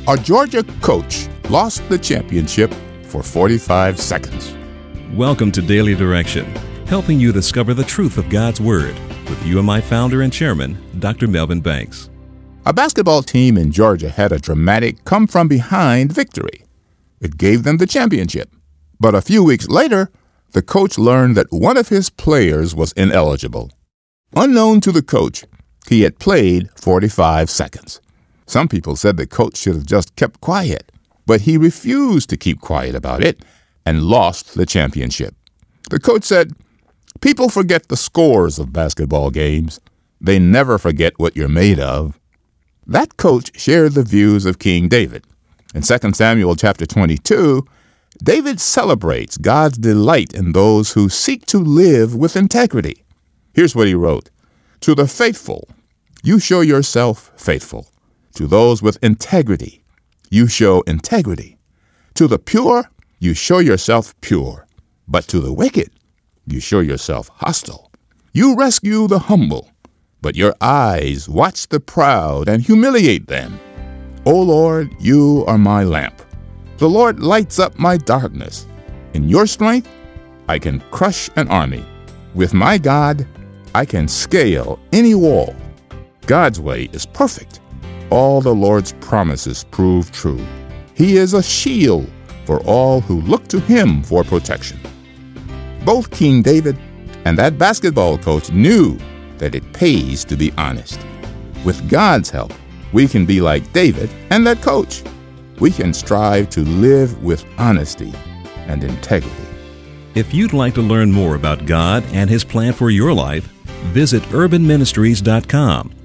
A Georgia coach lost the championship for 45 seconds. Welcome to Daily Direction, helping you discover the truth of God's Word with UMI founder and chairman, Dr. Melvin Banks. A basketball team in Georgia had a dramatic come-from-behind victory. It gave them the championship. But a few weeks later, the coach learned that one of his players was ineligible. Unknown to the coach, he had played 45 seconds. Some people said the coach should have just kept quiet, but he refused to keep quiet about it and lost the championship. The coach said, "People forget the scores of basketball games. They never forget what you're made of." That coach shared the views of King David. In 2 Samuel chapter 22, David celebrates God's delight in those who seek to live with integrity. Here's what he wrote: "To the faithful, you show yourself faithful. To those with integrity, you show integrity. To the pure, you show yourself pure. But to the wicked, you show yourself hostile. You rescue the humble, but your eyes watch the proud and humiliate them. O Lord, you are my lamp. The Lord lights up my darkness. In your strength, I can crush an army. With my God, I can scale any wall. God's way is perfect. All the Lord's promises prove true. He is a shield for all who look to him for protection." Both King David and that basketball coach knew that it pays to be honest. With God's help, we can be like David and that coach. We can strive to live with honesty and integrity. If you'd like to learn more about God and His plan for your life, visit urbanministries.com